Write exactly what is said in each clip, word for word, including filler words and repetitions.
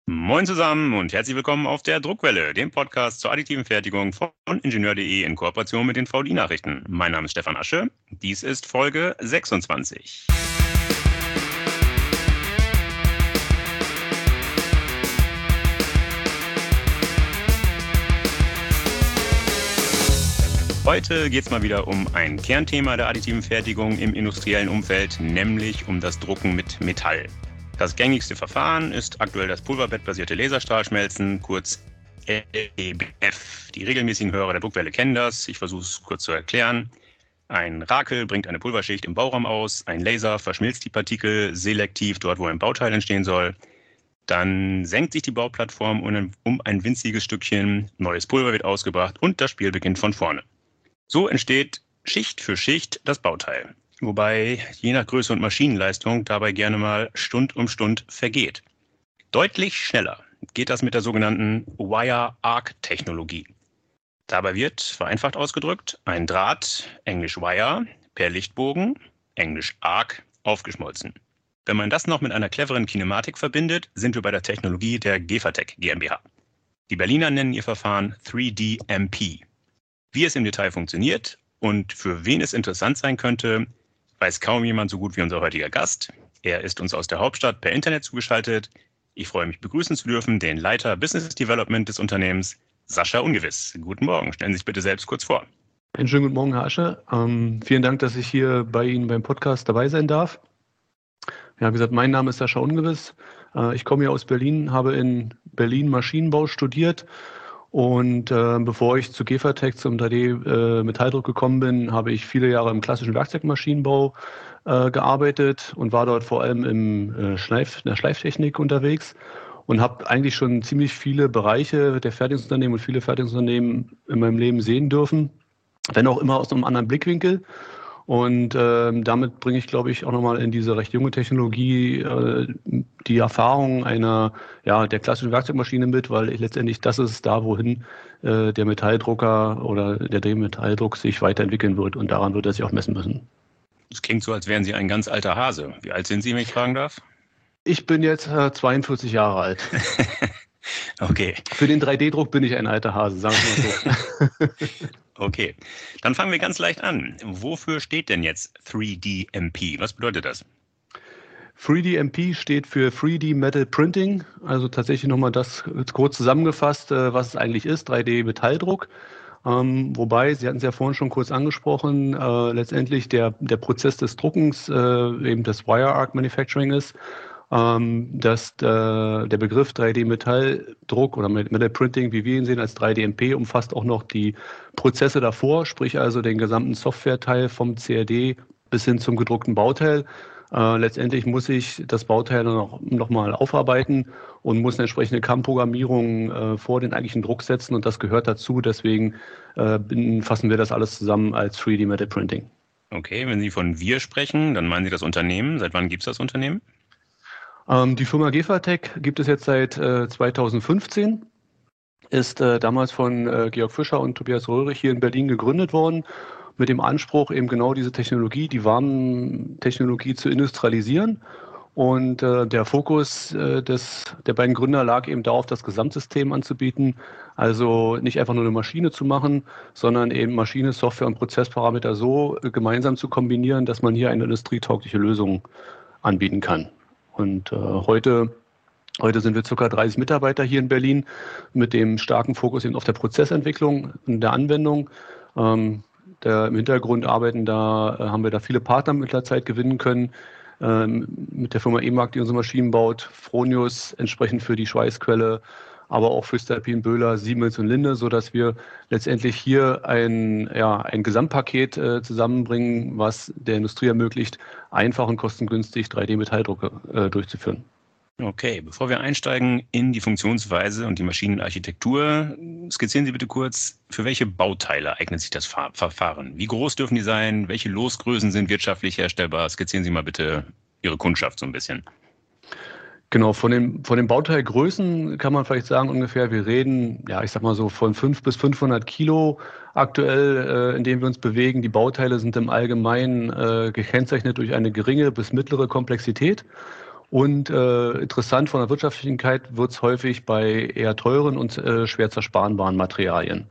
Moin zusammen und herzlich willkommen auf der Druckwelle, dem Podcast zur additiven Fertigung von Ingenieur punkt de in Kooperation mit den V D I-Nachrichten. Mein Name ist Stefan Asche, dies ist Folge sechsundzwanzig. Heute geht es mal wieder um ein Kernthema der additiven Fertigung im industriellen Umfeld, nämlich um das Drucken mit Metall. Das gängigste Verfahren ist aktuell das pulverbettbasierte Laserstrahlschmelzen, kurz L E B F. Die regelmäßigen Hörer der Druckwelle kennen das. Ich versuche es kurz zu erklären. Ein Rakel bringt eine Pulverschicht im Bauraum aus, ein Laser verschmilzt die Partikel selektiv dort, wo ein Bauteil entstehen soll. Dann senkt sich die Bauplattform um ein winziges Stückchen, neues Pulver wird ausgebracht und das Spiel beginnt von vorne. So entsteht Schicht für Schicht das Bauteil, wobei je nach Größe und Maschinenleistung dabei gerne mal Stund um Stund vergeht. Deutlich schneller geht das mit der sogenannten Wire-Arc-Technologie. Dabei wird, vereinfacht ausgedrückt, ein Draht, englisch Wire, per Lichtbogen, englisch Arc, aufgeschmolzen. Wenn man das noch mit einer cleveren Kinematik verbindet, sind wir bei der Technologie der Gefertec GmbH. Die Berliner nennen ihr Verfahren drei D M P. Wie es im Detail funktioniert und für wen es interessant sein könnte, weiß kaum jemand so gut wie unser heutiger Gast. Er ist uns aus der Hauptstadt per Internet zugeschaltet. Ich freue mich, begrüßen zu dürfen den Leiter Business Development des Unternehmens, Sascha Ungewiss. Guten Morgen, stellen Sie sich bitte selbst kurz vor. Einen schönen guten Morgen, Herr Asche. Ähm, vielen Dank, dass ich hier bei Ihnen beim Podcast dabei sein darf. Ja, wie gesagt, mein Name ist Sascha Ungewiss. Äh, ich komme hier aus Berlin, habe in Berlin Maschinenbau studiert. Und äh, bevor ich zu Gefertec zum drei D-Metalldruck äh, gekommen bin, habe ich viele Jahre im klassischen Werkzeugmaschinenbau äh, gearbeitet und war dort vor allem im, äh, Schleif, in der Schleiftechnik unterwegs und habe eigentlich schon ziemlich viele Bereiche der Fertigungsunternehmen und viele Fertigungsunternehmen in meinem Leben sehen dürfen, wenn auch immer aus einem anderen Blickwinkel. Und äh, damit bringe ich, glaube ich, auch nochmal in diese recht junge Technologie äh, die Erfahrung einer, ja, der klassischen Werkzeugmaschine mit, weil ich, letztendlich das ist da, wohin äh, der Metalldrucker oder der Drehmetalldruck sich weiterentwickeln wird. Und daran wird er sich auch messen müssen. Es klingt so, als wären Sie ein ganz alter Hase. Wie alt sind Sie, wenn ich fragen darf? Ich bin jetzt äh, zweiundvierzig Jahre alt. Okay. Für den drei D-Druck bin ich ein alter Hase, sagen wir mal so. Okay, dann fangen wir ganz leicht an. Wofür steht denn jetzt drei D M P? Was bedeutet das? drei D M P steht für drei D Metal Printing, also tatsächlich nochmal das kurz zusammengefasst, was es eigentlich ist, drei D-Metalldruck. Ähm, wobei, Sie hatten es ja vorhin schon kurz angesprochen, äh, letztendlich der, der Prozess des Druckens äh, eben das Wire Arc Manufacturing ist. Dass der Begriff drei D-Metalldruck oder Metal Printing, wie wir ihn sehen, als drei D M P umfasst auch noch die Prozesse davor, sprich also den gesamten Softwareteil vom C A D bis hin zum gedruckten Bauteil. Äh, letztendlich muss ich das Bauteil noch, noch mal aufarbeiten und muss eine entsprechende C A M-Programmierung äh, vor den eigentlichen Druck setzen und das gehört dazu. Deswegen äh, fassen wir das alles zusammen als drei D Metal Printing. Okay, wenn Sie von wir sprechen, dann meinen Sie das Unternehmen. Seit wann gibt es das Unternehmen? Die Firma Gefertec gibt es jetzt seit äh, zweitausendfünfzehn, ist äh, damals von äh, Georg Fischer und Tobias Röhrig hier in Berlin gegründet worden, mit dem Anspruch, eben genau diese Technologie, die Warentechnologie zu industrialisieren. Und äh, der Fokus äh, des, der beiden Gründer lag eben darauf, das Gesamtsystem anzubieten, also nicht einfach nur eine Maschine zu machen, sondern eben Maschine, Software und Prozessparameter so äh, gemeinsam zu kombinieren, dass man hier eine industrietaugliche Lösung anbieten kann. Und äh, heute, heute sind wir ca. dreißig Mitarbeiter hier in Berlin mit dem starken Fokus eben auf der Prozessentwicklung und der Anwendung. Ähm, der, Im Hintergrund arbeiten da, äh, haben wir da viele Partner mit der Zeit gewinnen können. Ähm, mit der Firma E-Mark, die unsere Maschinen baut, Fronius entsprechend für die Schweißquelle, aber auch für Voestalpine, Böhler, Siemens und Linde, sodass wir letztendlich hier ein, ja, ein Gesamtpaket äh, zusammenbringen, was der Industrie ermöglicht, einfach und kostengünstig drei D-Metalldrucke äh, durchzuführen. Okay, bevor wir einsteigen in die Funktionsweise und die Maschinenarchitektur, skizzieren Sie bitte kurz, für welche Bauteile eignet sich das Verfahren? Wie groß dürfen die sein? Welche Losgrößen sind wirtschaftlich herstellbar? Skizzieren Sie mal bitte Ihre Kundschaft so ein bisschen. Genau, von den, von den Bauteilgrößen kann man vielleicht sagen ungefähr, wir reden, ja, ich sag mal so von fünf bis fünfhundert Kilo aktuell, äh, in denen wir uns bewegen. Die Bauteile sind im Allgemeinen äh, gekennzeichnet durch eine geringe bis mittlere Komplexität. Und äh, interessant von der Wirtschaftlichkeit wird es häufig bei eher teuren und äh, schwer zersparenbaren Materialien.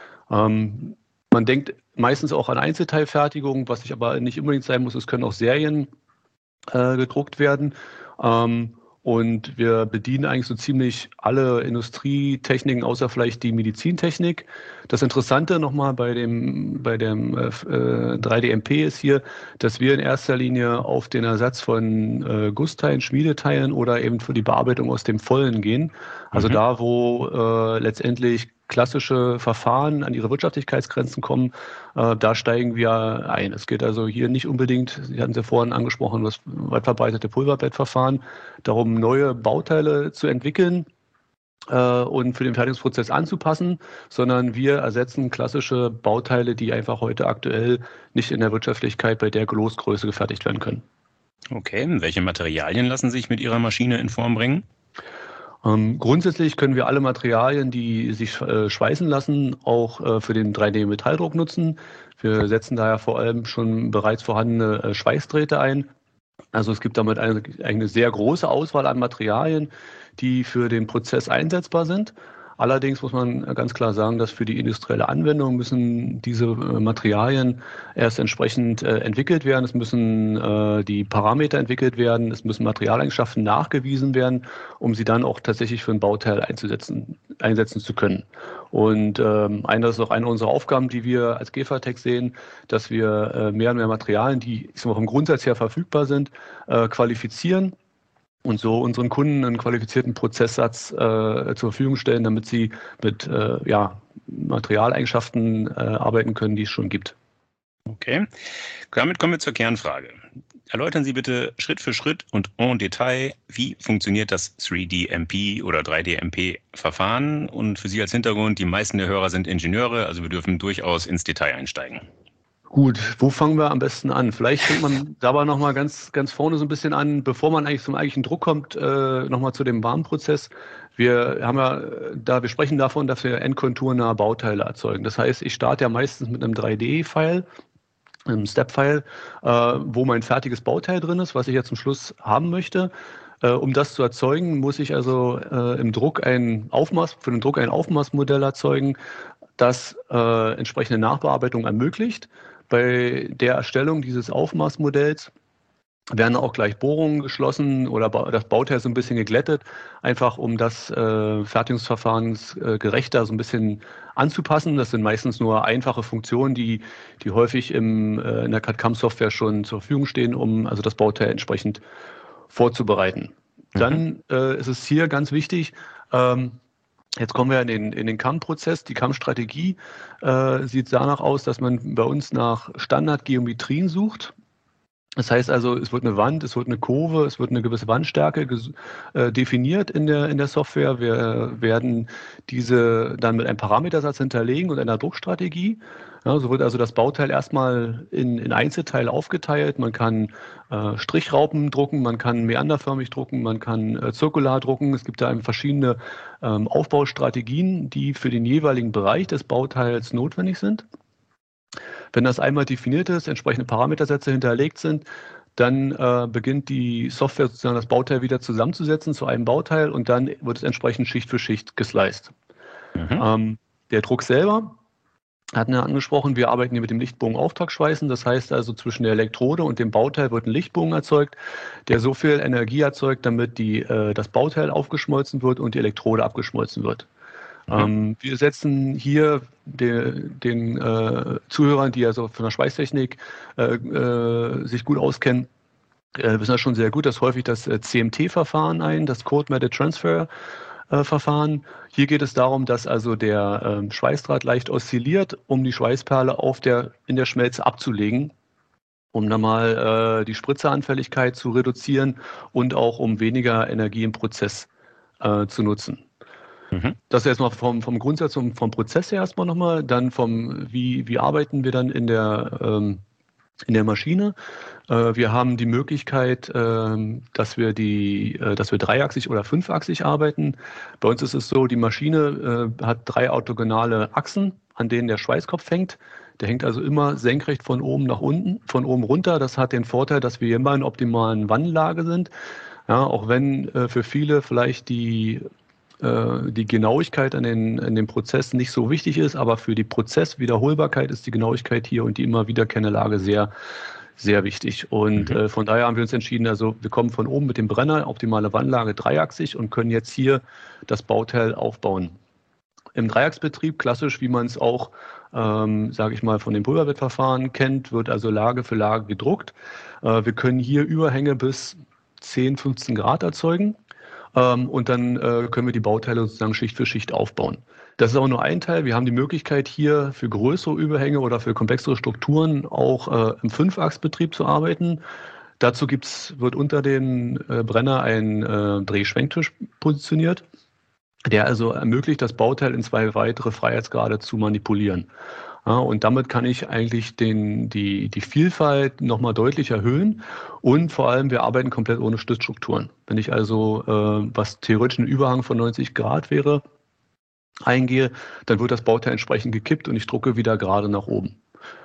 Ähm, man denkt meistens auch an Einzelteilfertigung, was sich aber nicht unbedingt sein muss. Es können auch Serien äh, gedruckt werden. Ähm, und wir bedienen eigentlich so ziemlich alle Industrietechniken, außer vielleicht die Medizintechnik. Das Interessante nochmal bei dem, bei dem äh, drei D M P ist hier, dass wir in erster Linie auf den Ersatz von äh, Gussteilen, Schmiedeteilen oder eben für die Bearbeitung aus dem Vollen gehen. Also Mhm. da, wo äh, letztendlich klassische Verfahren an ihre Wirtschaftlichkeitsgrenzen kommen, äh, da steigen wir ein. Es geht also hier nicht unbedingt, Sie hatten es ja vorhin angesprochen, das weit verbreitete Pulverbettverfahren, darum, neue Bauteile zu entwickeln äh, und für den Fertigungsprozess anzupassen, sondern wir ersetzen klassische Bauteile, die einfach heute aktuell nicht in der Wirtschaftlichkeit bei der Losgröße gefertigt werden können. Okay, welche Materialien lassen sich mit Ihrer Maschine in Form bringen? Ähm, grundsätzlich können wir alle Materialien, die sich äh, schweißen lassen, auch äh, für den drei D-Metalldruck nutzen. Wir setzen daher vor allem schon bereits vorhandene äh, Schweißdrähte ein. Also es gibt damit eine, eine sehr große Auswahl an Materialien, die für den Prozess einsetzbar sind. Allerdings muss man ganz klar sagen, dass für die industrielle Anwendung müssen diese äh, Materialien erst entsprechend äh, entwickelt werden. Es müssen äh, die Parameter entwickelt werden. Es müssen Materialeigenschaften nachgewiesen werden, um sie dann auch tatsächlich für ein Bauteil einzusetzen, einsetzen zu können. Und ähm, eine, das ist auch eine unserer Aufgaben, die wir als Gefertec sehen, dass wir äh, mehr und mehr Materialien, die ich sag mal, vom Grundsatz her verfügbar sind, äh, qualifizieren und so unseren Kunden einen qualifizierten Prozesssatz äh, zur Verfügung stellen, damit sie mit äh, ja, Materialeigenschaften äh, arbeiten können, die es schon gibt. Okay, damit kommen wir zur Kernfrage. Erläutern Sie bitte Schritt für Schritt und en Detail, wie funktioniert das drei D M P oder drei D M P-Verfahren? Und für Sie als Hintergrund, die meisten der Hörer sind Ingenieure, also wir dürfen durchaus ins Detail einsteigen. Gut, wo fangen wir am besten an? Vielleicht fängt man dabei nochmal ganz, ganz vorne so ein bisschen an, bevor man eigentlich zum eigentlichen Druck kommt, äh, nochmal zu dem Warmprozess. Wir haben ja da, wir sprechen davon, dass wir endkonturnahe Bauteile erzeugen. Das heißt, ich starte ja meistens mit einem drei D-File, einem Step-File, äh, wo mein fertiges Bauteil drin ist, was ich ja zum Schluss haben möchte. Äh, um das zu erzeugen, muss ich also äh, im Druck ein Aufmaß, für den Druck ein Aufmaßmodell erzeugen, das äh, entsprechende Nachbearbeitung ermöglicht. Bei der Erstellung dieses Aufmaßmodells werden auch gleich Bohrungen geschlossen oder das Bauteil so ein bisschen geglättet, einfach um das äh, Fertigungsverfahren äh, gerechter so ein bisschen anzupassen. Das sind meistens nur einfache Funktionen, die, die häufig im, äh, in der C A D-C A M-Software schon zur Verfügung stehen, um also das Bauteil entsprechend vorzubereiten. Mhm. Dann äh, ist es hier ganz wichtig, ähm, jetzt kommen wir in den, in den C A M-Prozess. Die C A M-Strategie äh, sieht danach aus, dass man bei uns nach Standardgeometrien sucht. Das heißt also, es wird eine Wand, es wird eine Kurve, es wird eine gewisse Wandstärke äh, definiert in der, in der Software. Wir werden diese dann mit einem Parametersatz hinterlegen und einer Druckstrategie. Ja, so wird also das Bauteil erstmal in, in Einzelteile aufgeteilt. Man kann äh, Strichraupen drucken, man kann meanderförmig drucken, man kann äh, zirkular drucken. Es gibt da verschiedene ähm, Aufbaustrategien, die für den jeweiligen Bereich des Bauteils notwendig sind. Wenn das einmal definiert ist, entsprechende Parametersätze hinterlegt sind, dann äh, beginnt die Software sozusagen das Bauteil wieder zusammenzusetzen zu einem Bauteil und dann wird es entsprechend Schicht für Schicht gesliced. Mhm. Ähm, der Druck selber hatten wir angesprochen, wir arbeiten hier mit dem Lichtbogen-Auftragsschweißen. Das heißt also, zwischen der Elektrode und dem Bauteil wird ein Lichtbogen erzeugt, der so viel Energie erzeugt, damit die, äh, das Bauteil aufgeschmolzen wird und die Elektrode abgeschmolzen wird. Mhm. Ähm, wir setzen hier de, den äh, Zuhörern, die also von der Schweißtechnik äh, äh, sich gut auskennen, äh, wissen das schon sehr gut, dass häufig das äh, C M T-Verfahren ein, das Code Method Transfer äh, Verfahren. Hier geht es darum, dass also der äh, Schweißdraht leicht oszilliert, um die Schweißperle auf der, in der Schmelze abzulegen, um dann mal äh, die Spritzeranfälligkeit zu reduzieren und auch um weniger Energie im Prozess äh, zu nutzen. Mhm. Das erstmal vom, vom Grundsatz und vom Prozess her erstmal nochmal, dann vom, wie, wie arbeiten wir dann in der, ähm, in der Maschine. Äh, wir haben die Möglichkeit, äh, dass wir die, äh, dass wir dreiachsig oder fünfachsig arbeiten. Bei uns ist es so, die Maschine äh, hat drei orthogonale Achsen, an denen der Schweißkopf hängt. Der hängt also immer senkrecht von oben nach unten, von oben runter. Das hat den Vorteil, dass wir immer in optimalen Wandlage sind. Ja, auch wenn äh, für viele vielleicht die, äh, die Genauigkeit an den, an dem Prozess nicht so wichtig ist, aber für die Prozesswiederholbarkeit ist die Genauigkeit hier und die immer wiederkehrende Lage sehr, sehr wichtig. Und Mhm. äh, von daher haben wir uns entschieden, also wir kommen von oben mit dem Brenner, optimale Wandlage dreiachsig und können jetzt hier das Bauteil aufbauen. Im Dreiecksbetrieb, klassisch, wie man es auch, ähm, sage ich mal, von dem Pulverbettverfahren kennt, wird also Lage für Lage gedruckt. Äh, wir können hier Überhänge bis zehn, fünfzehn Grad erzeugen ähm, und dann äh, können wir die Bauteile sozusagen Schicht für Schicht aufbauen. Das ist auch nur ein Teil. Wir haben die Möglichkeit, hier für größere Überhänge oder für komplexere Strukturen auch äh, im Fünfachsbetrieb zu arbeiten. Dazu gibt's, wird unter den äh, Brenner ein äh, Drehschwenktisch positioniert, der also ermöglicht, das Bauteil in zwei weitere Freiheitsgrade zu manipulieren. Ja, und damit kann ich eigentlich den, die, die Vielfalt nochmal deutlich erhöhen und vor allem, wir arbeiten komplett ohne Stützstrukturen. Wenn ich also, äh, was theoretisch ein Überhang von neunzig Grad wäre, eingehe, dann wird das Bauteil entsprechend gekippt und ich drucke wieder gerade nach oben.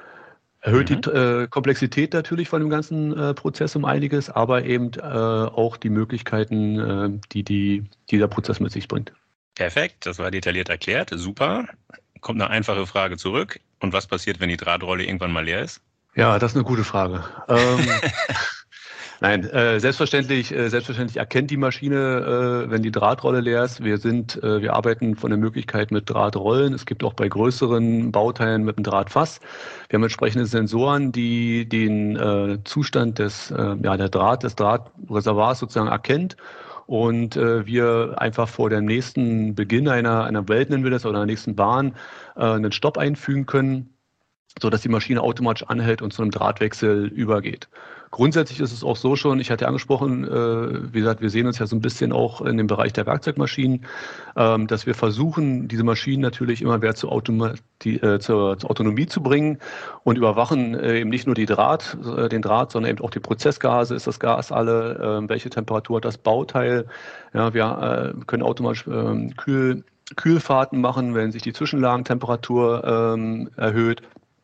Erhöht Mhm. die äh, Komplexität natürlich von dem ganzen äh, Prozess um einiges, aber eben äh, auch die Möglichkeiten, äh, die, die dieser Prozess mit sich bringt. Perfekt, das war detailliert erklärt. Super. Kommt eine einfache Frage zurück. Und was passiert, wenn die Drahtrolle irgendwann mal leer ist? Ja, das ist eine gute Frage. Ähm, nein, äh, selbstverständlich, äh, selbstverständlich erkennt die Maschine, äh, wenn die Drahtrolle leer ist. Wir sind, äh, wir arbeiten von der Möglichkeit mit Drahtrollen. Es gibt auch bei größeren Bauteilen mit einem Drahtfass. Wir haben entsprechende Sensoren, die den äh, Zustand des, äh, ja, der Draht, des Drahtreservoirs sozusagen erkennt. Und äh, wir einfach vor dem nächsten Beginn einer, einer Welt, nennen wir das, oder einer nächsten Bahn, äh, einen Stopp einfügen können, sodass die Maschine automatisch anhält und zu einem Drahtwechsel übergeht. Grundsätzlich ist es auch so schon, ich hatte angesprochen, äh, wie gesagt, wir sehen uns ja so ein bisschen auch in dem Bereich der Werkzeugmaschinen, ähm, dass wir versuchen, diese Maschinen natürlich immer mehr zur, Automati äh, zur, zur Autonomie zu bringen und überwachen äh, eben nicht nur die Draht, äh, den Draht, sondern eben auch die Prozessgase, ist das Gas alle, äh, welche Temperatur hat das Bauteil. Ja, wir äh, können automatisch äh, Kühl, Kühlfahrten machen, wenn sich die Zwischenlagentemperatur ähm, erhöht.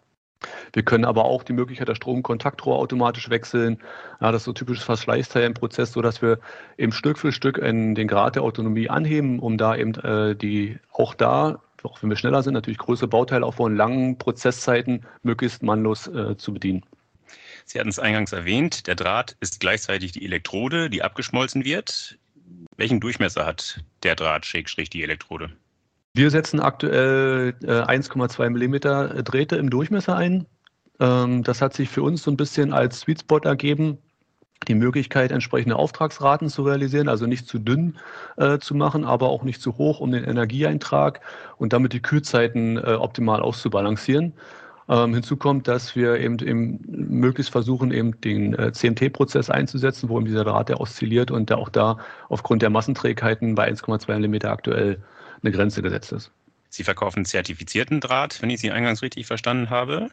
Wir können aber auch die Möglichkeit der Stromkontaktrohr automatisch wechseln. Ja, das ist so typisches Verschleißteil im Prozess, sodass wir eben Stück für Stück in den Grad der Autonomie anheben, um da eben äh, die auch da, auch wenn wir schneller sind, natürlich größere Bauteile aufbauen, langen Prozesszeiten möglichst mannlos äh, zu bedienen. Sie hatten es eingangs erwähnt, der Draht ist gleichzeitig die Elektrode, die abgeschmolzen wird. Welchen Durchmesser hat der Draht, Schrägstrich die Elektrode? Wir setzen aktuell äh, eins Komma zwei Millimeter Drähte im Durchmesser ein. Ähm, das hat sich für uns so ein bisschen als Sweet Spot ergeben, die Möglichkeit, entsprechende Auftragsraten zu realisieren, also nicht zu dünn äh, zu machen, aber auch nicht zu hoch, um den Energieeintrag und damit die Kühlzeiten äh, optimal auszubalancieren. Ähm, hinzu kommt, dass wir eben, eben möglichst versuchen, eben den äh, C M T-Prozess einzusetzen, wo eben dieser Draht der oszilliert und der auch da aufgrund der Massenträgheiten bei eins Komma zwei Millimeter aktuell eine Grenze gesetzt ist. Sie verkaufen zertifizierten Draht, wenn ich Sie eingangs richtig verstanden habe.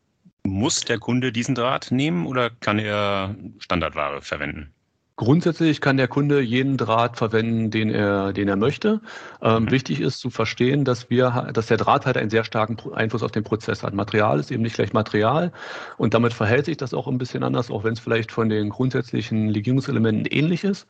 Muss der Kunde diesen Draht nehmen oder kann er Standardware verwenden? Grundsätzlich kann der Kunde jeden Draht verwenden, den er, den er möchte. Ähm, Mhm. wichtig ist zu verstehen, dass wir, dass der Draht halt einen sehr starken Einfluss auf den Prozess hat. Material ist eben nicht gleich Material und damit verhält sich das auch ein bisschen anders, auch wenn es vielleicht von den grundsätzlichen Legierungselementen ähnlich ist.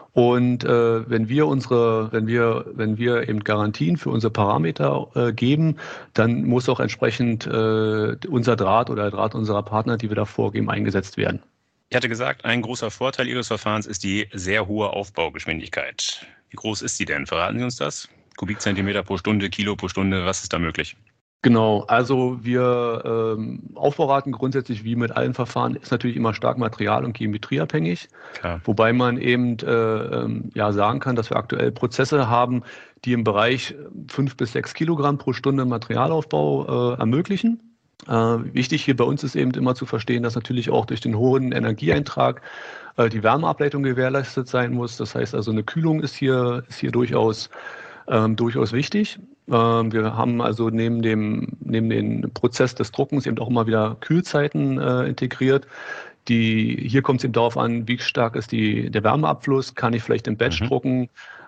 Und äh, wenn wir unsere, wenn wir, wenn wir eben Garantien für unsere Parameter äh, geben, dann muss auch entsprechend äh, unser Draht oder der Draht unserer Partner, die wir da vorgeben, eingesetzt werden. Ich hatte gesagt, ein großer Vorteil Ihres Verfahrens ist die sehr hohe Aufbaugeschwindigkeit. Wie groß ist sie denn? Verraten Sie uns das? Kubikzentimeter pro Stunde, Kilo pro Stunde, was ist da möglich? Genau, also wir ähm, Aufbauraten grundsätzlich wie mit allen Verfahren ist natürlich immer stark material- und geometrieabhängig, Klar. wobei man eben äh, ähm, ja sagen kann, dass wir aktuell Prozesse haben, die im Bereich fünf bis sechs Kilogramm pro Stunde Materialaufbau äh, ermöglichen. Äh, wichtig hier bei uns ist eben immer zu verstehen, dass natürlich auch durch den hohen Energieeintrag äh, die Wärmeableitung gewährleistet sein muss. Das heißt also, eine Kühlung ist hier, ist hier durchaus, ähm, durchaus wichtig. Ähm, wir haben also neben dem, neben dem Prozess des Druckens eben auch immer wieder Kühlzeiten äh, integriert. Die, hier kommt es eben darauf an, wie stark ist die, der Wärmeabfluss, kann ich vielleicht im Batch Mhm. drucken,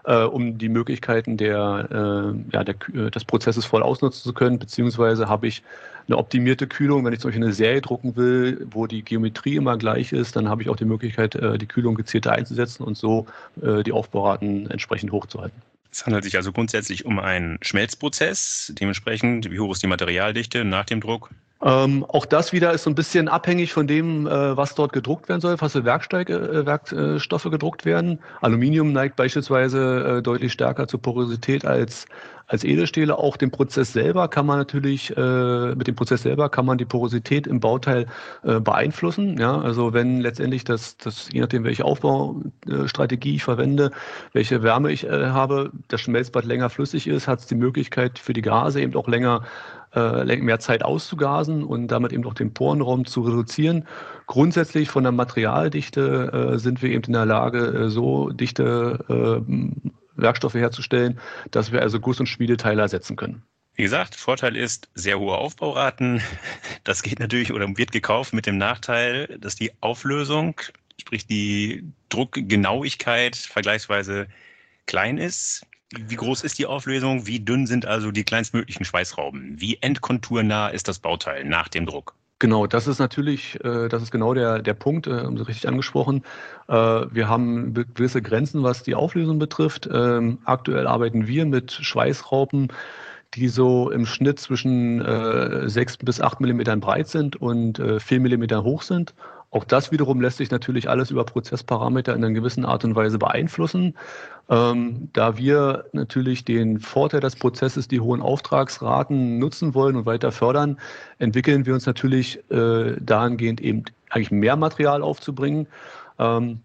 äh, um die Möglichkeiten der, äh, ja, der, des Prozesses voll ausnutzen zu können, beziehungsweise habe ich eine optimierte Kühlung. Wenn ich zum Beispiel eine Serie drucken will, wo die Geometrie immer gleich ist, dann habe ich auch die Möglichkeit, äh, die Kühlung gezielter einzusetzen und so äh, die Aufbauraten entsprechend hochzuhalten. Es handelt sich also grundsätzlich um einen Schmelzprozess. Dementsprechend, wie hoch ist die Materialdichte nach dem Druck? Ähm, auch das wieder ist so ein bisschen abhängig von dem, äh, was dort gedruckt werden soll, was für Werksteige, äh, Werkstoffe gedruckt werden. Aluminium neigt beispielsweise äh, deutlich stärker zur Porosität als, als Edelstähle. Auch den Prozess selber kann man natürlich, äh, mit dem Prozess selber kann man die Porosität im Bauteil äh, beeinflussen. Ja? Also wenn letztendlich das, das, je nachdem, welche Aufbaustrategie ich verwende, welche Wärme ich äh, habe, das Schmelzbad länger flüssig ist, hat es die Möglichkeit für die Gase eben auch länger mehr Zeit auszugasen und damit eben auch den Porenraum zu reduzieren. Grundsätzlich von der Materialdichte äh, sind wir eben in der Lage, äh, so dichte äh, Werkstoffe herzustellen, dass wir also Guss- und Schmiedeteile ersetzen können. Wie gesagt, Vorteil ist sehr hohe Aufbauraten. Das geht natürlich oder wird gekauft mit dem Nachteil, dass die Auflösung, sprich die Druckgenauigkeit vergleichsweise klein ist. Wie groß ist die Auflösung? Wie dünn sind also die kleinstmöglichen Schweißrauben? Wie endkonturnah ist das Bauteil nach dem Druck? Genau, das ist natürlich, äh, das ist genau der, der Punkt, äh, haben Sie richtig angesprochen. Äh, wir haben gewisse Grenzen, was die Auflösung betrifft. Ähm, aktuell arbeiten wir mit Schweißrauben, die so im Schnitt zwischen äh, sechs bis acht Millimetern breit sind und äh, vier Millimeter hoch sind. Auch das wiederum lässt sich natürlich alles über Prozessparameter in einer gewissen Art und Weise beeinflussen. Ähm, da wir natürlich den Vorteil des Prozesses, die hohen Auftragsraten nutzen wollen und weiter fördern, entwickeln wir uns natürlich äh, dahingehend eben eigentlich mehr Material aufzubringen. Ähm,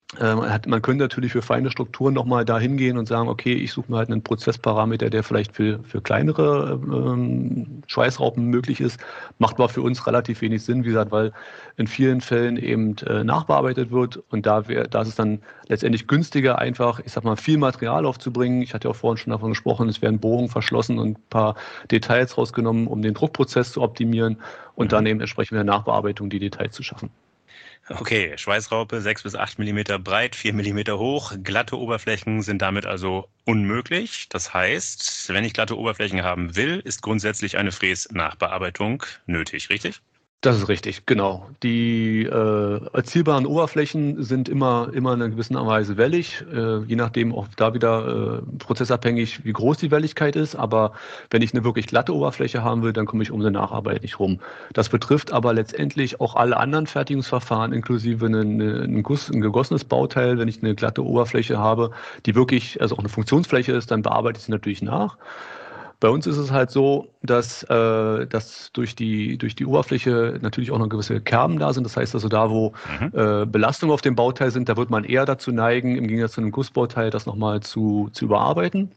Man könnte natürlich für feine Strukturen nochmal da hingehen und sagen, okay, ich suche mir halt einen Prozessparameter, der vielleicht für, für kleinere ähm, Schweißraupen möglich ist. Macht aber für uns relativ wenig Sinn, wie gesagt, weil in vielen Fällen eben äh, nachbearbeitet wird und da, wär, da ist es dann letztendlich günstiger, einfach, ich sag mal, viel Material aufzubringen. Ich hatte ja auch vorhin schon davon gesprochen, es werden Bohrungen verschlossen und ein paar Details rausgenommen, um den Druckprozess zu optimieren und mhm. dann eben entsprechend mit der Nachbearbeitung die Details zu schaffen. Okay, Schweißraupe sechs bis acht Millimeter breit, vier Millimeter hoch. Glatte Oberflächen sind damit also unmöglich. Das heißt, wenn ich glatte Oberflächen haben will, ist grundsätzlich eine Fräsnachbearbeitung nötig, richtig? Das ist richtig, genau. Die äh, erzielbaren Oberflächen sind immer, immer in einer gewissen Weise wellig, äh, je nachdem auch da wieder äh, prozessabhängig, wie groß die Welligkeit ist. Aber wenn ich eine wirklich glatte Oberfläche haben will, dann komme ich um eine Nacharbeit nicht rum. Das betrifft aber letztendlich auch alle anderen Fertigungsverfahren, inklusive einen, einen Guss, ein gegossenes Bauteil. Wenn ich eine glatte Oberfläche habe, die wirklich, also auch eine Funktionsfläche ist, dann bearbeite ich sie natürlich nach. Bei uns ist es halt so, dass, äh, dass durch, die, durch die Oberfläche natürlich auch noch gewisse Kerben da sind. Das heißt also da, wo mhm. äh, Belastungen auf dem Bauteil sind, da wird man eher dazu neigen, im Gegensatz zu einem Gussbauteil das nochmal zu, zu überarbeiten.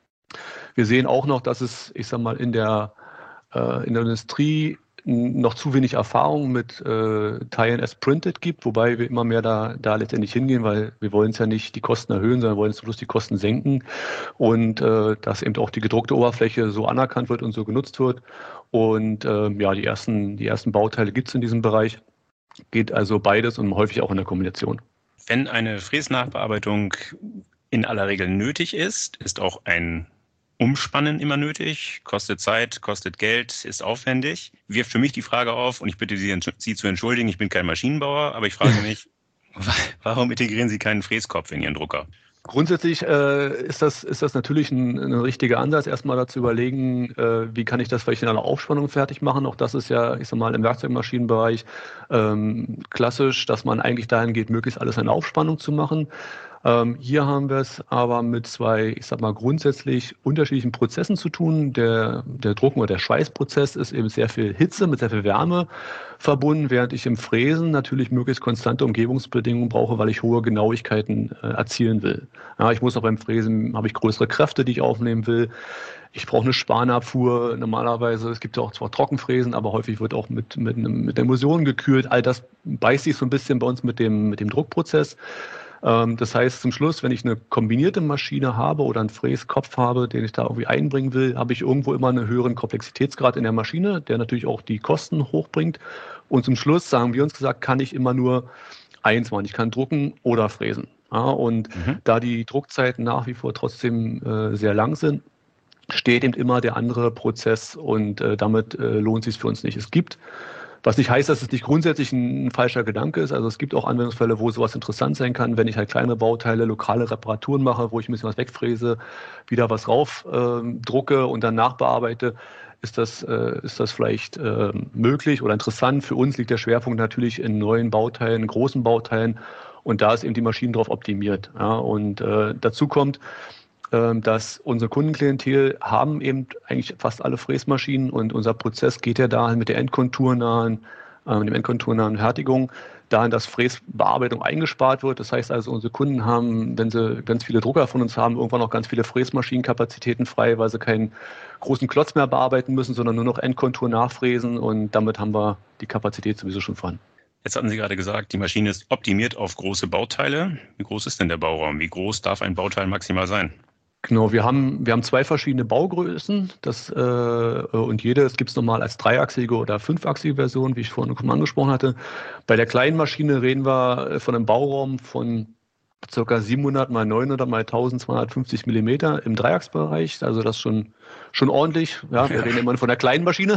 Wir sehen auch noch, dass es, ich sag mal, in der, äh, in der Industrie noch zu wenig Erfahrung mit äh, Teilen as printed gibt, wobei wir immer mehr da, da letztendlich hingehen, weil wir wollen es ja nicht die Kosten erhöhen, sondern wollen zum Schluss die Kosten senken und äh, dass eben auch die gedruckte Oberfläche so anerkannt wird und so genutzt wird. Und äh, ja, die ersten, die ersten Bauteile gibt es in diesem Bereich. Geht also beides und häufig auch in der Kombination. Wenn eine Fräsnachbearbeitung in aller Regel nötig ist, ist auch ein Umspannen immer nötig, kostet Zeit, kostet Geld, ist aufwendig. Wirft für mich die Frage auf, und ich bitte Sie, Sie zu entschuldigen, ich bin kein Maschinenbauer, aber ich frage mich, warum integrieren Sie keinen Fräskopf in Ihren Drucker? Grundsätzlich äh, ist, das, ist das natürlich ein, ein richtiger Ansatz, erstmal dazu überlegen, äh, wie kann ich das vielleicht in einer Aufspannung fertig machen. Auch das ist ja, ich sag mal, im Werkzeugmaschinenbereich ähm, klassisch, dass man eigentlich dahin geht, möglichst alles in Aufspannung zu machen. Ähm, hier haben wir es aber mit zwei, ich sag mal, grundsätzlich unterschiedlichen Prozessen zu tun. Der, der Drucken- oder der Schweißprozess ist eben sehr viel Hitze mit sehr viel Wärme verbunden, während ich im Fräsen natürlich möglichst konstante Umgebungsbedingungen brauche, weil ich hohe Genauigkeiten äh, erzielen will. Ja, ich muss auch beim Fräsen, habe ich größere Kräfte, die ich aufnehmen will. Ich brauche eine Spanabfuhr normalerweise. Es gibt ja auch zwar Trockenfräsen, aber häufig wird auch mit, mit, mit Emulsion gekühlt. All das beißt sich so ein bisschen bei uns mit dem, mit dem Druckprozess. Das heißt, zum Schluss, wenn ich eine kombinierte Maschine habe oder einen Fräskopf habe, den ich da irgendwie einbringen will, habe ich irgendwo immer einen höheren Komplexitätsgrad in der Maschine, der natürlich auch die Kosten hochbringt. Und zum Schluss, sagen wir uns gesagt, kann ich immer nur eins machen. Ich kann drucken oder fräsen. Ja, und Mhm. da die Druckzeiten nach wie vor trotzdem äh, sehr lang sind, steht eben immer der andere Prozess und äh, damit äh, lohnt es sich für uns nicht. Es gibt, was nicht heißt, dass es nicht grundsätzlich ein, ein falscher Gedanke ist. Also es gibt auch Anwendungsfälle, wo sowas interessant sein kann, wenn ich halt kleine Bauteile, lokale Reparaturen mache, wo ich ein bisschen was wegfräse, wieder was rauf ähm, drucke und dann nachbearbeite, ist das, äh, ist das vielleicht äh, möglich oder interessant. Für uns liegt der Schwerpunkt natürlich in neuen Bauteilen, großen Bauteilen und da ist eben die Maschine drauf optimiert. Ja, und äh, dazu kommt, ähm, dass unsere Kundenklientel haben eben eigentlich fast alle Fräsmaschinen und unser Prozess geht ja dahin mit der endkonturnahen, äh, mit dem endkonturnahen Fertigung, dahin, dass Fräsbearbeitung eingespart wird. Das heißt also, unsere Kunden haben, wenn sie ganz viele Drucker von uns haben, irgendwann auch ganz viele Fräsmaschinenkapazitäten frei, weil sie keinen großen Klotz mehr bearbeiten müssen, sondern nur noch Endkontur nachfräsen und damit haben wir die Kapazität sowieso schon vorhanden. Jetzt hatten Sie gerade gesagt, die Maschine ist optimiert auf große Bauteile. Wie groß ist denn der Bauraum? Wie groß darf ein Bauteil maximal sein? Genau, wir haben, wir haben zwei verschiedene Baugrößen. Das, äh, und jede, es gibt es nochmal als dreiachsige oder fünfachsige Version, wie ich vorhin schon angesprochen hatte. Bei der kleinen Maschine reden wir von einem Bauraum von ca. siebenhundert mal neunhundert mal eintausendzweihundertfünfzig Millimeter im Dreiachsbereich. Also das ist schon, schon ordentlich. Ja, wir Ja. reden immer von der kleinen Maschine.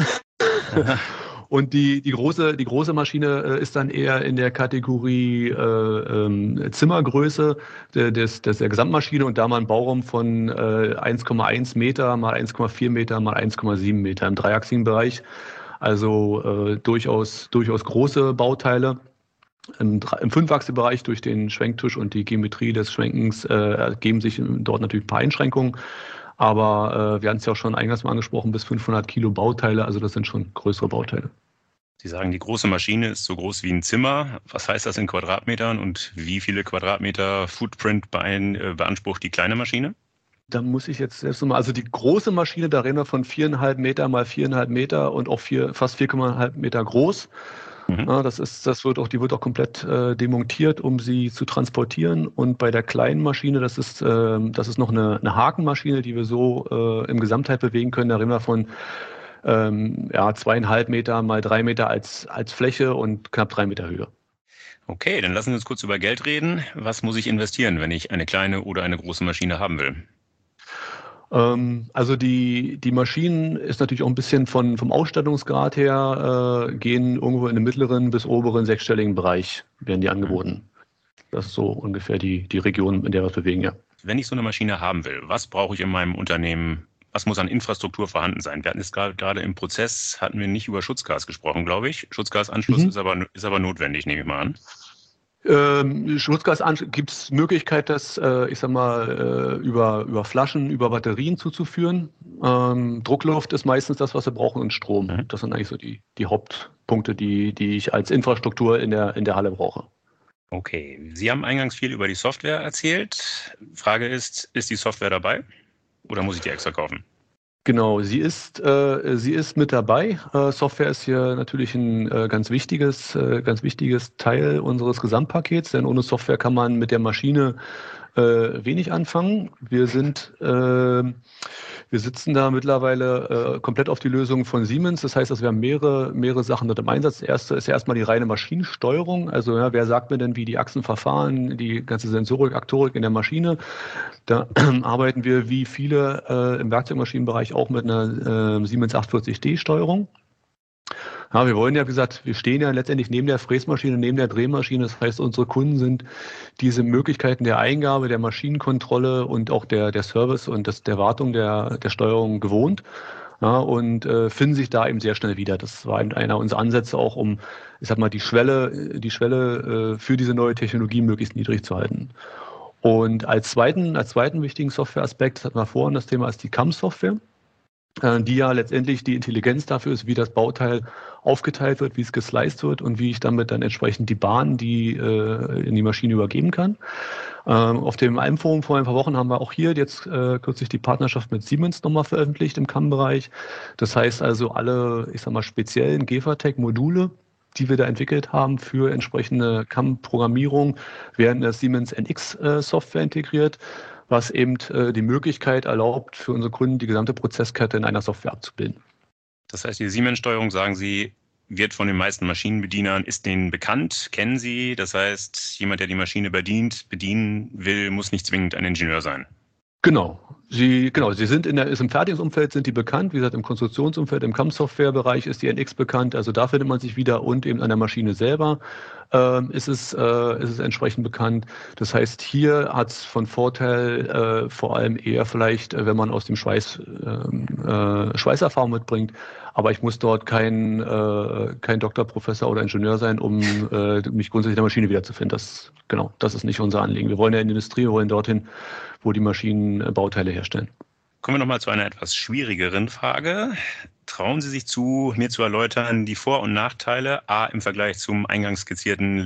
Und die, die, große, die große Maschine äh, ist dann eher in der Kategorie äh, ähm, Zimmergröße de, des, des, der Gesamtmaschine und da mal ein Bauraum von äh, eins Komma eins Meter mal eins Komma vier Meter mal eins Komma sieben Meter im dreiachsigen Bereich. Also äh, durchaus, durchaus große Bauteile. Im, im Fünfachse-Bereich durch den Schwenktisch und die Geometrie des Schwenkens äh, ergeben sich dort natürlich ein paar Einschränkungen. Aber äh, wir hatten es ja auch schon eingangs mal angesprochen, bis fünfhundert Kilo Bauteile, also das sind schon größere Bauteile. Sie sagen, die große Maschine ist so groß wie ein Zimmer. Was heißt das in Quadratmetern und wie viele Quadratmeter Footprint beein, äh, beansprucht die kleine Maschine? Da muss ich jetzt selbst nochmal, also die große Maschine, da reden wir von viereinhalb Meter mal viereinhalb Meter und auch vier, fast vier Komma fünf Meter groß. Mhm. Ja, das ist, das wird auch, die wird auch komplett äh, demontiert, um sie zu transportieren. Und bei der kleinen Maschine, das ist, äh, das ist noch eine, eine Hakenmaschine, die wir so äh, im Gesamtheit bewegen können. Da reden wir von ähm, ja, zweieinhalb Meter mal drei Meter als, als Fläche und knapp drei Meter Höhe. Okay, dann lassen Sie uns kurz über Geld reden. Was muss ich investieren, wenn ich eine kleine oder eine große Maschine haben will? Ähm, also die, die Maschinen ist natürlich auch ein bisschen von, vom Ausstattungsgrad her, äh, gehen irgendwo in den mittleren bis oberen sechsstelligen Bereich, werden die angeboten. Das ist so ungefähr die, die Region, in der wir uns bewegen, ja. Wenn ich so eine Maschine haben will, was brauche ich in meinem Unternehmen? Was muss an Infrastruktur vorhanden sein? Wir hatten jetzt gerade, gerade im Prozess, hatten wir nicht über Schutzgas gesprochen, glaube ich. Schutzgasanschluss Mhm. ist aber, ist aber notwendig, nehme ich mal an. Ähm, Schutzgas gibt es Möglichkeit, das, äh, ich sag mal, äh, über, über Flaschen, über Batterien zuzuführen. Ähm, Druckluft ist meistens das, was wir brauchen, und Strom. Mhm. Das sind eigentlich so die, die Hauptpunkte, die, die ich als Infrastruktur in der, in der Halle brauche. Okay, Sie haben eingangs viel über die Software erzählt. Frage ist, ist die Software dabei oder muss ich die extra kaufen? Genau, sie ist, äh, sie ist mit dabei. Äh, Software ist hier natürlich ein äh, ganz wichtiges, äh, ganz wichtiges Teil unseres Gesamtpakets, denn ohne Software kann man mit der Maschine äh, wenig anfangen. Wir sind, äh, wir sitzen da mittlerweile äh, komplett auf die Lösung von Siemens. Das heißt, dass wir haben mehrere, mehrere Sachen dort im Einsatz. Das erste ist ja erstmal die reine Maschinensteuerung. Also ja, wer sagt mir denn, wie die Achsen verfahren, die ganze Sensorik, Aktorik in der Maschine? Da arbeiten wir wie viele äh, im Werkzeugmaschinenbereich auch mit einer äh, Siemens achtundvierzig D Steuerung. Ja, wir wollen ja, wie gesagt, wir stehen ja letztendlich neben der Fräsmaschine, neben der Drehmaschine. Das heißt, unsere Kunden sind diese Möglichkeiten der Eingabe, der Maschinenkontrolle und auch der, der Service und das, der Wartung der, der Steuerung gewohnt. Ja, und äh, finden sich da eben sehr schnell wieder. Das war eben einer unserer Ansätze auch, um, ich sag mal, die Schwelle, die Schwelle äh, für diese neue Technologie möglichst niedrig zu halten. Und als zweiten, als zweiten wichtigen Softwareaspekt, das hatten wir vorhin, das Thema ist die C A M-Software, äh, die ja letztendlich die Intelligenz dafür ist, wie das Bauteil aufgeteilt wird, wie es gesliced wird und wie ich damit dann entsprechend die Bahn, die äh, in die Maschine übergeben kann. Ähm, auf dem Almforum vor ein paar Wochen haben wir auch hier jetzt äh, kürzlich die Partnerschaft mit Siemens nochmal veröffentlicht im C A M-Bereich. Das heißt also alle, ich sag mal, speziellen Gefertec-Module, die wir da entwickelt haben für entsprechende C A M-Programmierung, werden in das Siemens N X-Software integriert, was eben äh, die Möglichkeit erlaubt, für unsere Kunden die gesamte Prozesskette in einer Software abzubilden. Das heißt, die Siemens-Steuerung, sagen Sie, wird von den meisten Maschinenbedienern, ist denen bekannt, kennen sie. Das heißt, jemand, der die Maschine bedient, bedienen will, muss nicht zwingend ein Ingenieur sein. Genau. Sie, genau, sie sind in der, ist im Fertigungsumfeld sind die bekannt, wie gesagt, im Konstruktionsumfeld, im C A M-Software-Bereich ist die N X bekannt, also da findet man sich wieder und eben an der Maschine selber ähm, ist, es, äh, ist es entsprechend bekannt. Das heißt, hier hat es von Vorteil äh, vor allem eher vielleicht, äh, wenn man aus dem Schweiß äh, äh, Schweißerfahrung mitbringt, aber ich muss dort kein, äh, kein Doktor, Professor oder Ingenieur sein, um äh, mich grundsätzlich in der Maschine wiederzufinden. Das, genau, das ist nicht unser Anliegen. Wir wollen ja in die Industrie, wir wollen dorthin, wo die Maschinen Bauteile herstellen. Kommen wir nochmal zu einer etwas schwierigeren Frage. Trauen Sie sich zu, mir zu erläutern, die Vor- und Nachteile A im Vergleich zum eingangs skizzierten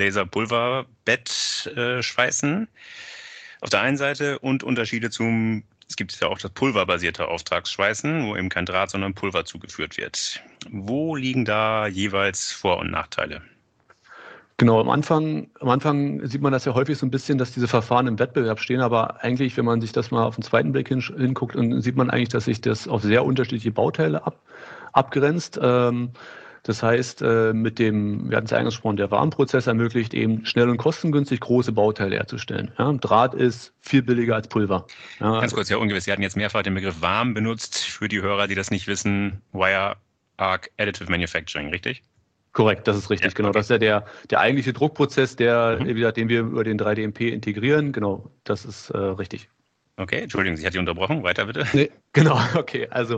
Laserpulverbett-Schweißen auf der einen Seite und Unterschiede zum, es gibt ja auch das pulverbasierte Auftragsschweißen, wo eben kein Draht, sondern Pulver zugeführt wird. Wo liegen da jeweils Vor- und Nachteile? Genau, am Anfang, am Anfang sieht man das ja häufig so ein bisschen, dass diese Verfahren im Wettbewerb stehen, aber eigentlich, wenn man sich das mal auf den zweiten Blick hin, hinguckt, dann sieht man eigentlich, dass sich das auf sehr unterschiedliche Bauteile ab, abgrenzt. Ähm, das heißt, äh, mit dem, wir hatten es ja angesprochen, der Warmprozess ermöglicht eben schnell und kostengünstig große Bauteile herzustellen. Ja, Draht ist viel billiger als Pulver. Ja, Ganz kurz, ja, ungewiss, Sie hatten jetzt mehrfach den Begriff warm benutzt. Für die Hörer, die das nicht wissen, Wire Arc Additive Manufacturing, richtig? Korrekt, das ist richtig, Ja, genau. okay. Das ist ja der, der eigentliche Druckprozess, der, Mhm. wie gesagt, den wir über den drei D M P integrieren. Genau, das ist äh, richtig. Okay, Entschuldigung, ich hatte Sie unterbrochen. Weiter bitte. Nee, genau, okay. Also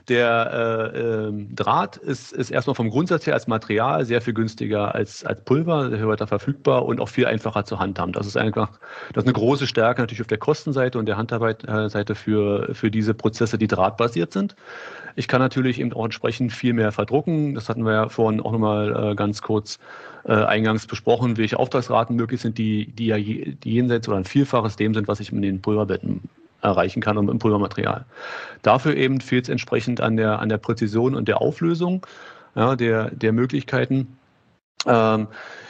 der äh, ähm, Draht ist, ist erstmal vom Grundsatz her als Material sehr viel günstiger als, als Pulver, sehr weiter verfügbar und auch viel einfacher zu handhaben. Das ist einfach, das ist eine große Stärke natürlich auf der Kostenseite und der Handarbeit-Seite für, für diese Prozesse, die drahtbasiert sind. Ich kann natürlich eben auch entsprechend viel mehr verdrucken. Das hatten wir ja vorhin auch nochmal äh, ganz kurz äh, eingangs besprochen, welche Auftragsraten möglich sind, die, die ja je, die jenseits oder ein Vielfaches dem sind, was ich mit den Pulverbetten erreichen kann und im Pulvermaterial. Dafür eben fehlt es entsprechend an der, an der Präzision und der Auflösung ja, der, der Möglichkeiten. Ähm,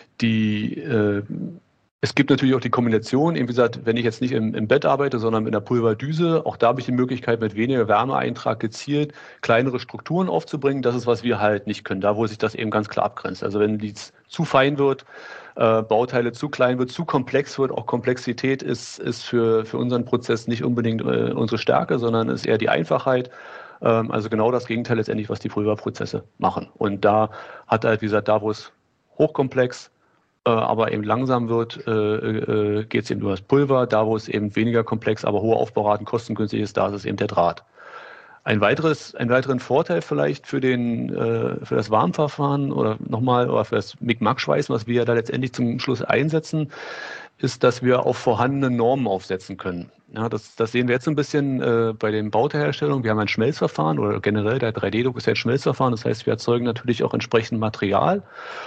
die äh, Es gibt natürlich auch die Kombination, eben wie gesagt, wenn ich jetzt nicht im, im Bett arbeite, sondern in der Pulverdüse, auch da habe ich die Möglichkeit, mit weniger Wärmeeintrag gezielt kleinere Strukturen aufzubringen. Das ist, was wir halt nicht können, da wo sich das eben ganz klar abgrenzt. Also wenn die zu fein wird, äh, Bauteile zu klein wird, zu komplex wird, auch Komplexität ist, ist für, für unseren Prozess nicht unbedingt äh, unsere Stärke, sondern ist eher die Einfachheit. Ähm, also genau das Gegenteil letztendlich, was die Pulverprozesse machen. Und da hat halt, wie gesagt, da wo es hochkomplex äh, aber eben langsam wird, äh, äh, geht es eben über das Pulver. Da, wo es eben weniger komplex, aber hohe Aufbauraten, kostengünstig ist, da ist es eben der Draht. Ein weiteres, einen weiteren Vorteil vielleicht für, den, äh, für das Warmverfahren oder nochmal oder für das Mic-Mac-Schweißen, was wir ja da letztendlich zum Schluss einsetzen, ist, dass wir auf vorhandene Normen aufsetzen können. Ja, das, das sehen wir jetzt ein bisschen äh, bei den Bauteilherstellungen. Wir haben ein Schmelzverfahren oder generell der drei D-Druck ist ja ein Schmelzverfahren. Das heißt, wir erzeugen natürlich auch entsprechend Material.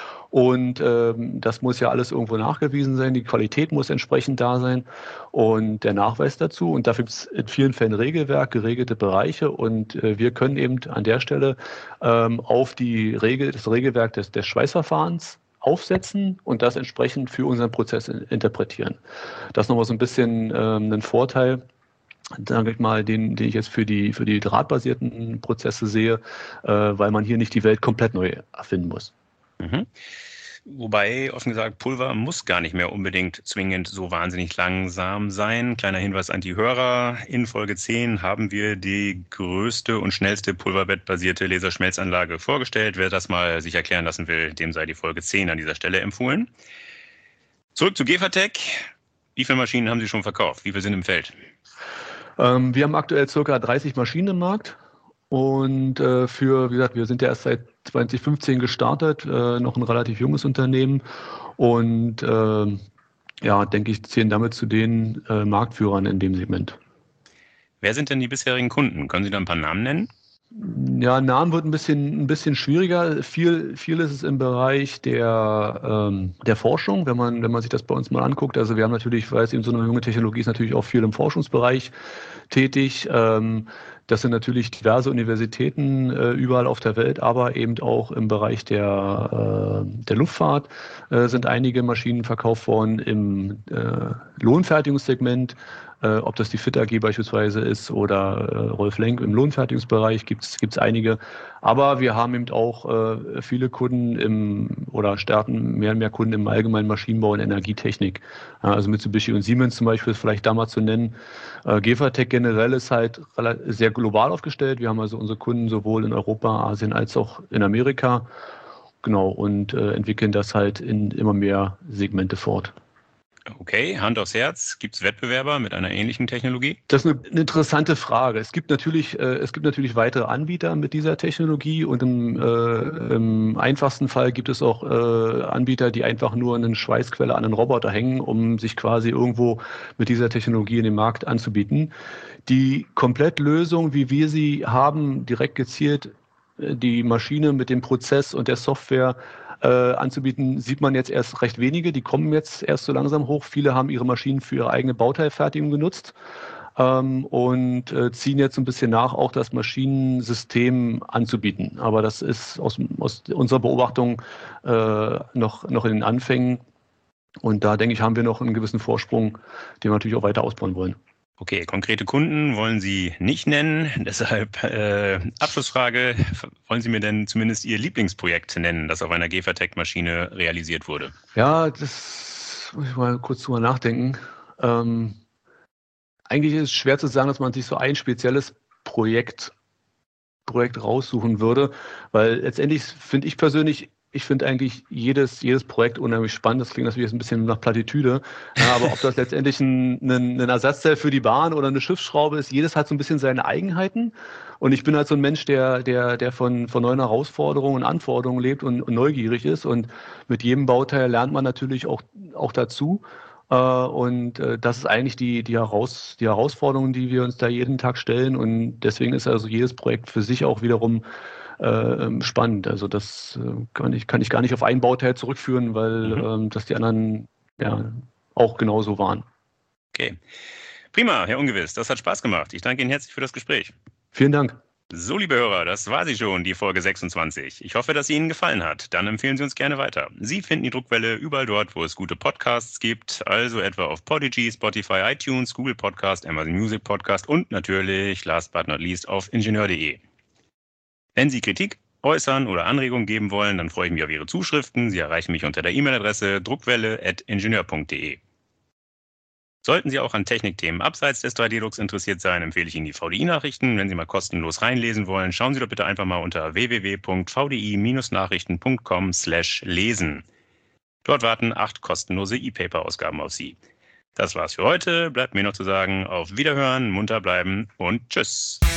Und ähm, das muss ja alles irgendwo nachgewiesen sein. Die Qualität muss entsprechend da sein und der Nachweis dazu. Und dafür gibt es in vielen Fällen Regelwerk, geregelte Bereiche. Und äh, wir können eben an der Stelle ähm, auf die Regel, das Regelwerk des, des Schweißverfahrens aufsetzen und das entsprechend für unseren Prozess in, interpretieren. Das ist nochmal so ein bisschen ähm, ein Vorteil, sage ich mal, den, den ich jetzt für die, für die drahtbasierten Prozesse sehe, äh, weil man hier nicht die Welt komplett neu erfinden muss. Mhm. Wobei, offen gesagt, Pulver muss gar nicht mehr unbedingt zwingend so wahnsinnig langsam sein. Kleiner Hinweis an die Hörer. In Folge zehn haben wir die größte und schnellste pulverbettbasierte Laserschmelzanlage vorgestellt. Wer das mal sich erklären lassen will, dem sei die Folge zehn an dieser Stelle empfohlen. Zurück zu Gefertec. Wie viele Maschinen haben Sie schon verkauft? Wie viele sind im Feld? Ähm, wir haben aktuell ca. dreißig Maschinen im Markt. Und äh, für, wie gesagt, wir sind ja erst seit zwanzig fünfzehn gestartet, äh, noch ein relativ junges Unternehmen. Und äh, ja, denke ich, zählen damit zu den äh, Marktführern in dem Segment. Wer sind denn die bisherigen Kunden? Können Sie da ein paar Namen nennen? Ja, Namen wird ein bisschen, ein bisschen schwieriger. Viel, viel ist es im Bereich der, ähm, der Forschung, wenn man, wenn man sich das bei uns mal anguckt. Also wir haben natürlich, weil es eben so eine junge Technologie ist, natürlich auch viel im Forschungsbereich tätig. Ähm, das sind natürlich diverse Universitäten äh, überall auf der Welt, aber eben auch im Bereich der, äh, der Luftfahrt äh, sind einige Maschinen verkauft worden. Im äh, Lohnfertigungssegment Äh, ob das die F I T A G beispielsweise ist oder äh, Rolf Lenk im Lohnfertigungsbereich, gibt es einige. Aber wir haben eben auch äh, viele Kunden im oder starten mehr und mehr Kunden im allgemeinen Maschinenbau und Energietechnik. Ja, also Mitsubishi und Siemens zum Beispiel ist vielleicht da mal zu nennen. Äh, Gefertec generell ist halt sehr global aufgestellt. Wir haben also unsere Kunden sowohl in Europa, Asien als auch in Amerika. Genau, und äh, entwickeln das halt in immer mehr Segmente fort. Okay, Hand aufs Herz. Gibt es Wettbewerber mit einer ähnlichen Technologie? Das ist eine, eine interessante Frage. Es gibt natürlich, äh, es gibt natürlich weitere Anbieter mit dieser Technologie und im, äh, im einfachsten Fall gibt es auch äh, Anbieter, die einfach nur eine Schweißquelle an einen Roboter hängen, um sich quasi irgendwo mit dieser Technologie in den Markt anzubieten. Die Komplettlösung, wie wir sie haben, direkt gezielt äh, die Maschine mit dem Prozess und der Software Äh, anzubieten, sieht man jetzt erst recht wenige. Die kommen jetzt erst so langsam hoch. Viele haben ihre Maschinen für ihre eigene Bauteilfertigung genutzt ähm, und äh, ziehen jetzt ein bisschen nach, auch das Maschinensystem anzubieten. Aber das ist aus, aus unserer Beobachtung äh, noch, noch in den Anfängen. Und da, denke ich, haben wir noch einen gewissen Vorsprung, den wir natürlich auch weiter ausbauen wollen. Okay, konkrete Kunden wollen Sie nicht nennen. Deshalb äh, Abschlussfrage. Wollen Sie mir denn zumindest Ihr Lieblingsprojekt nennen, das auf einer Gefertec-Maschine realisiert wurde? Ja, das muss ich mal kurz drüber nachdenken. Ähm, eigentlich ist es schwer zu sagen, dass man sich so ein spezielles Projekt, Projekt raussuchen würde, weil letztendlich finde ich persönlich, ich finde eigentlich jedes, jedes Projekt unheimlich spannend. Das klingt natürlich jetzt ein bisschen nach Plattitüde, ja, aber ob das letztendlich ein, ein, ein Ersatzteil für die Bahn oder eine Schiffsschraube ist, jedes hat so ein bisschen seine Eigenheiten. Und ich bin halt so ein Mensch, der, der, der von, von neuen Herausforderungen und Anforderungen lebt und, und neugierig ist. Und mit jedem Bauteil lernt man natürlich auch, auch dazu. Äh, Und äh, das ist eigentlich die, die, Heraus, die Herausforderung, die wir uns da jeden Tag stellen. Und deswegen ist also jedes Projekt für sich auch wiederum äh, spannend. Also das äh, kann ich, kann ich gar nicht auf ein Bauteil zurückführen, weil Mhm. ähm, das die anderen ja auch genauso waren. Okay. Prima, Herr Ungewiss. Das hat Spaß gemacht. Ich danke Ihnen herzlich für das Gespräch. Vielen Dank. So, liebe Hörer, das war sie schon, die Folge sechsundzwanzig. Ich hoffe, dass sie Ihnen gefallen hat. Dann empfehlen Sie uns gerne weiter. Sie finden die Druckwelle überall dort, wo es gute Podcasts gibt, also etwa auf Podigy, Spotify, iTunes, Google Podcast, Amazon Music Podcast und natürlich, last but not least, auf ingenieur punkt de. Wenn Sie Kritik äußern oder Anregungen geben wollen, dann freue ich mich auf Ihre Zuschriften. Sie erreichen mich unter der E-Mail-Adresse druckwelle at ingenieur punkt de. Sollten Sie auch an Technikthemen abseits des drei D-Drucks interessiert sein, empfehle ich Ihnen die V D I-Nachrichten. Wenn Sie mal kostenlos reinlesen wollen, schauen Sie doch bitte einfach mal unter w w w punkt v d i nachrichten punkt com slash lesen. Dort warten acht kostenlose E-Paper-Ausgaben auf Sie. Das war's für heute. Bleibt mir noch zu sagen, auf Wiederhören, munter bleiben und tschüss.